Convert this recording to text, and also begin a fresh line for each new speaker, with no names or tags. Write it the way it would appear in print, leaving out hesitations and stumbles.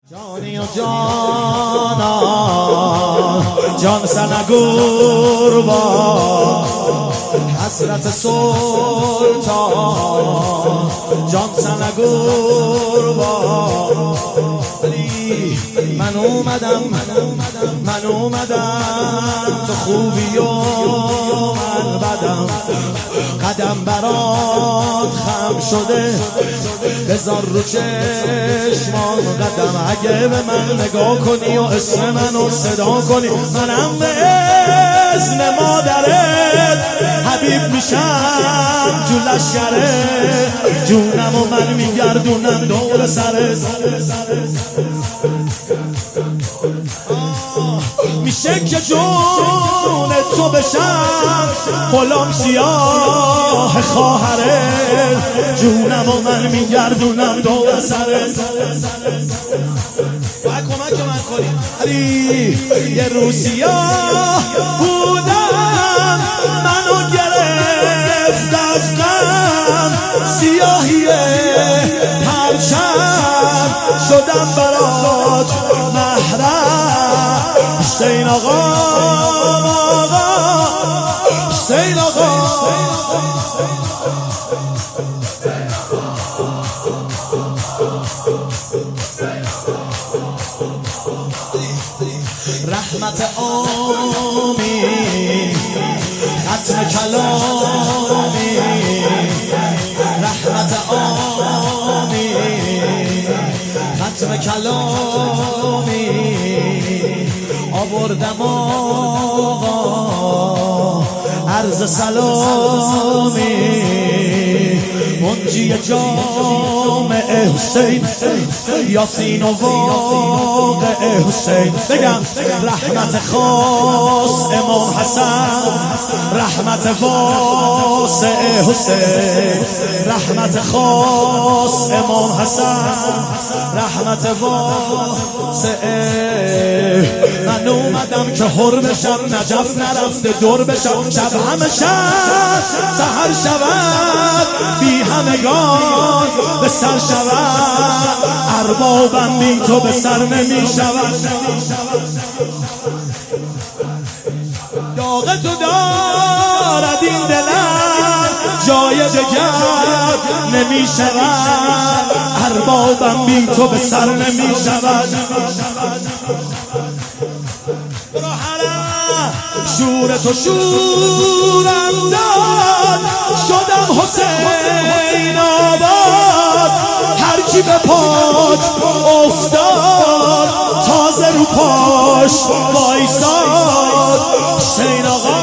جانی و جانان جان سنگور با حضرت سلطان جان سنگور با من اومدم تو خوبی و من بدم قدم برات خم شده بذار رو چشمان قدم اگه به من نگاه کنی و اسم منو صدا کنی منم به اذن مادرت حبیب میشم تو لشکرت جونم و من میگردونم دور سرت میشه که جون تو بشم غلام سیاه خواهرت جونم و من میگردونم دور سرت باید کمک من کنی علی یه روز سیاه بودم منو گرفت از غم سیاهی پرچم شدم برات محرم حسین آقا حسین آقا رحمت آمی ختم کلامی رحمت آمی ختم کلامی آوردم آقا عرض سلامی منجی جامع حسین یاسین و واقع حسین بگم رحمت خاص امام حسن رحمت واسع حسین رحمت خاص امام حسن رحمت واسع من اومدم که حر بشم نجف نرفته دور بشم شب همه شب سحر شود بی همگان به سر شود اربابم بی تو به سر نمی شود داغ تو دارد این دلم جای دگر نمی شود اربابم بی تو به سر نمی شود شور تو شورم داد شدم حسین آباد هر کی به پات افتاد تازه رو پاش وایساد حسین آقا